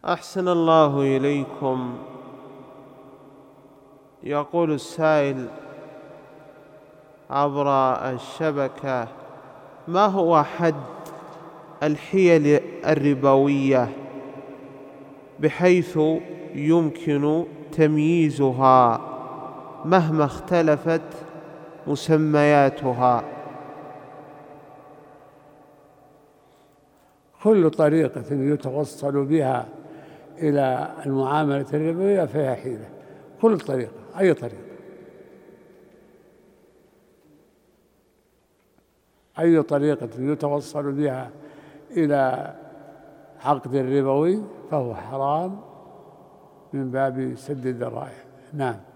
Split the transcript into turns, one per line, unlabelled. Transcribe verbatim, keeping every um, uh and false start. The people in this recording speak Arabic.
أحسن الله إليكم. يقول السائل عبر الشبكة: ما هو حد الحيل الربوية بحيث يمكن تمييزها مهما اختلفت مسمياتها؟
كل طريقة يتوصل بها إلى المعاملة الربوية فيها حيلة. كل طريقة، أي طريقة أي طريقة يتوصل بها إلى عقد ربوي فهو حرام من باب سد الذرائع. نعم.